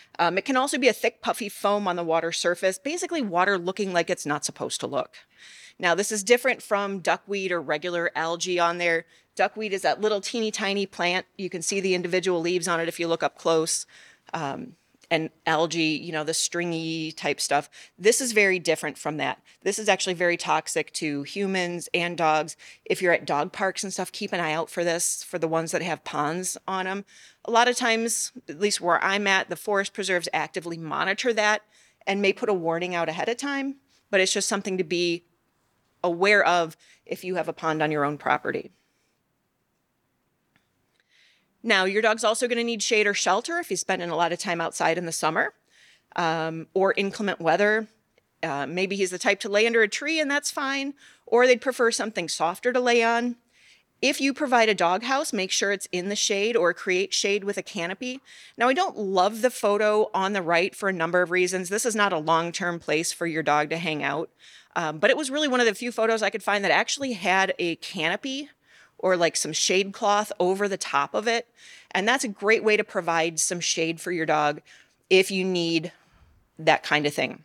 It can also be a thick, puffy foam on the water surface, basically water looking like it's not supposed to look. Now, this is different from duckweed or regular algae on there. Duckweed is that little teeny tiny plant. You can see the individual leaves on it if you look up close. And algae, the stringy type stuff. This is very different from that. This is actually very toxic to humans and dogs. If you're at dog parks and stuff, keep an eye out for this, for the ones that have ponds on them. A lot of times, at least where I'm at, the forest preserves actively monitor that and may put a warning out ahead of time, but it's just something to be aware of if you have a pond on your own property. Now, your dog's also going to need shade or shelter if he's spending a lot of time outside in the summer or inclement weather. Maybe he's the type to lay under a tree and that's fine, or they'd prefer something softer to lay on. If you provide a dog house, make sure it's in the shade or create shade with a canopy. Now, I don't love the photo on the right for a number of reasons. This is not a long-term place for your dog to hang out, but it was really one of the few photos I could find that actually had a canopy or like some shade cloth over the top of it. And that's a great way to provide some shade for your dog if you need that kind of thing.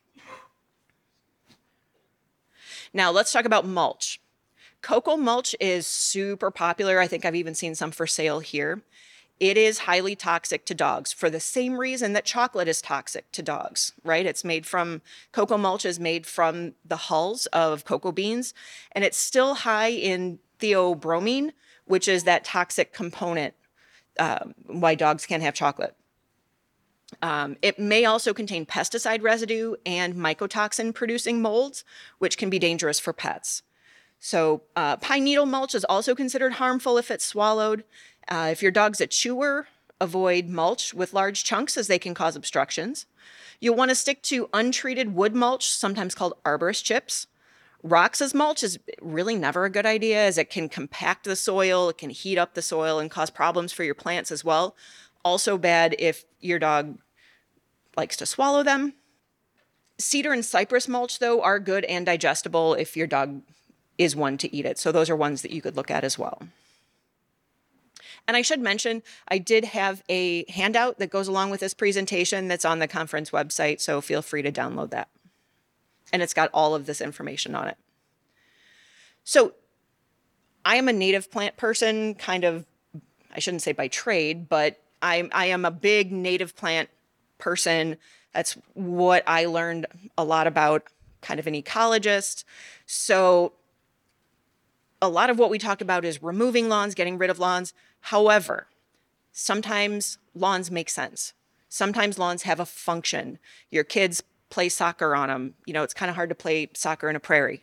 Now let's talk about mulch. Cocoa mulch is super popular. I think I've even seen some for sale here. It is highly toxic to dogs for the same reason that chocolate is toxic to dogs, right? Cocoa mulch is made from the hulls of cocoa beans, and it's still high in theobromine, which is that toxic component why dogs can't have chocolate. It may also contain pesticide residue and mycotoxin producing molds, which can be dangerous for pets. So pine needle mulch is also considered harmful if it's swallowed. If your dog's a chewer, avoid mulch with large chunks as they can cause obstructions. You'll want to stick to untreated wood mulch, sometimes called arborist chips. Rocks as mulch is really never a good idea as it can compact the soil, it can heat up the soil and cause problems for your plants as well. Also bad if your dog likes to swallow them. Cedar and cypress mulch, though, are good and digestible if your dog is one to eat it. So those are ones that you could look at as well. And I should mention, I did have a handout that goes along with this presentation that's on the conference website, so feel free to download that. And it's got all of this information on it. So I am a native plant person, kind of, I shouldn't say by trade, but I am a big native plant person. That's what I learned a lot about, kind of an ecologist. So a lot of what we talked about is removing lawns, getting rid of lawns. However, sometimes lawns make sense. Sometimes lawns have a function. Your kids play soccer on them. It's kind of hard to play soccer in a prairie.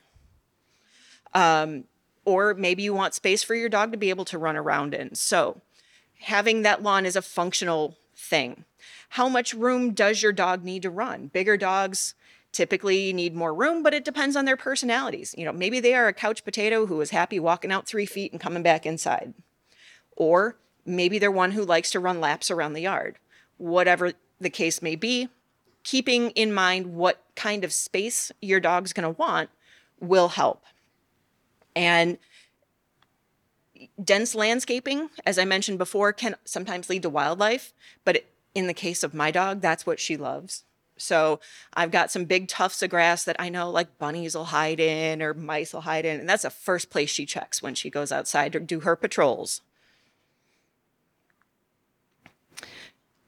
Or maybe you want space for your dog to be able to run around in. So having that lawn is a functional thing. How much room does your dog need to run? Bigger dogs typically need more room, but it depends on their personalities. Maybe they are a couch potato who is happy walking out 3 feet and coming back inside. Or maybe they're one who likes to run laps around the yard. Whatever the case may be, keeping in mind what kind of space your dog's going to want will help. And dense landscaping, as I mentioned before, can sometimes lead to wildlife, but in the case of my dog, that's what she loves. So I've got some big tufts of grass that I know like bunnies will hide in or mice will hide in, and that's the first place she checks when she goes outside to do her patrols.